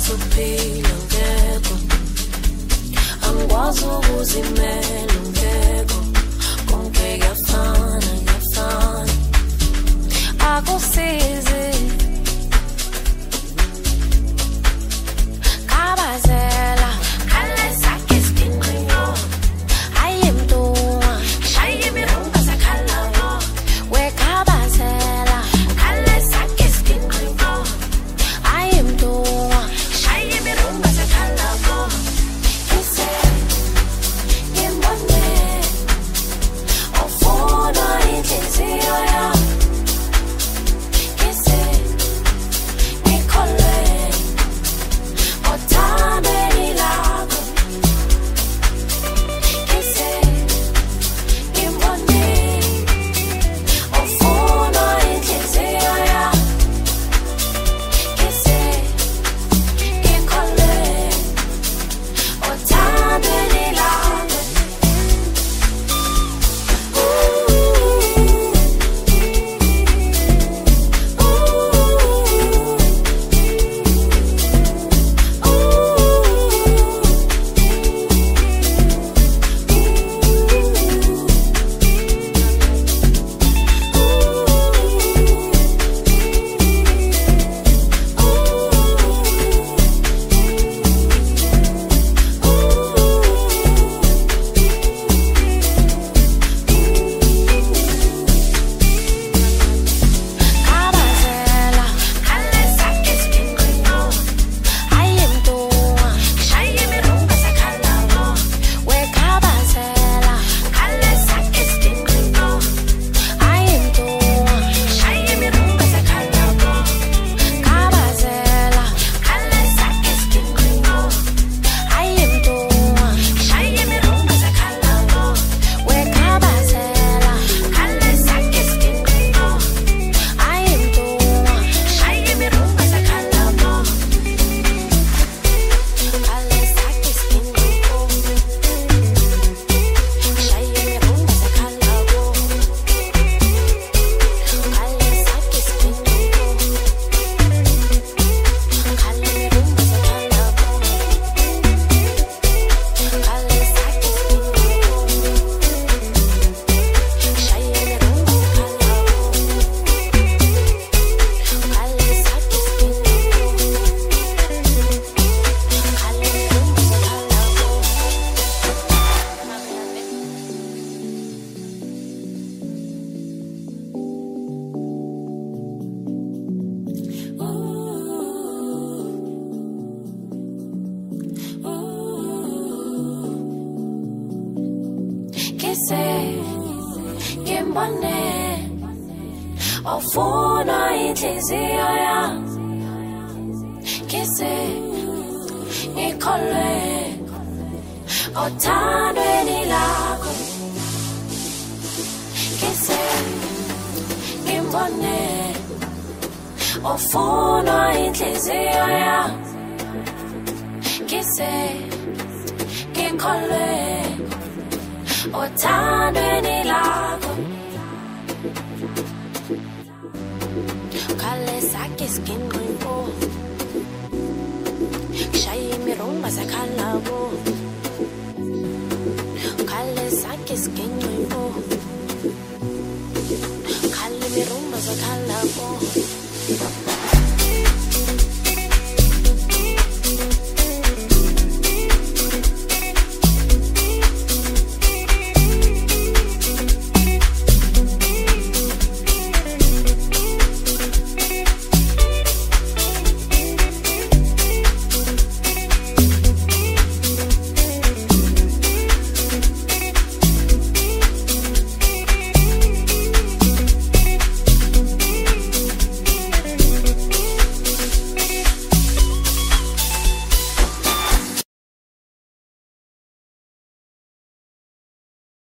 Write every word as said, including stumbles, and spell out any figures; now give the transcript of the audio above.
angikwazi ukuphila ngekho, angikwazi ukuzimela ngekho, konke kuyafana kuyafana, akusizi kabazela khalesa kesiqinqo ayimntwana shaya imirunga zakhalabo we kabazela khalesa kesiqinqo ayimntwana shaya imirunga zakhalabo kise ngimbone ofuna inhliziyo yami kise ngikholwe othandweni lakho kise ngimbone ofuna inhliziyo yami kise ngikholwe othandweni lakho. Kabazela khalesa kesiqinqo ayimntwana shaya imirunga zakhalabo we kabazela khalesa kesiqinqo ayimntwana shaya imirunga zakhalabo kabazela khalesa kesiqinqo ayimntwana shaya imirunga zakhalabo we kabazela khalesa kesiqinqo ayimntwana shaya imirunga zakhalabo khalesa kesiqinqo shaya imirunga zakhalabo khalesa kesiqinqo khala imirunga zakhalabo khalesa kesiqinqo shaya imirunga zakhalabo khalesa kise ngimbone ofuna inhliziyo yami kise ngikholwe othandweni lakho kise ngimbone ofuna inhliziyo yami kise ngikholwe othandweni lakho khalesa kesiqinqo shaya imirunga zakhalabo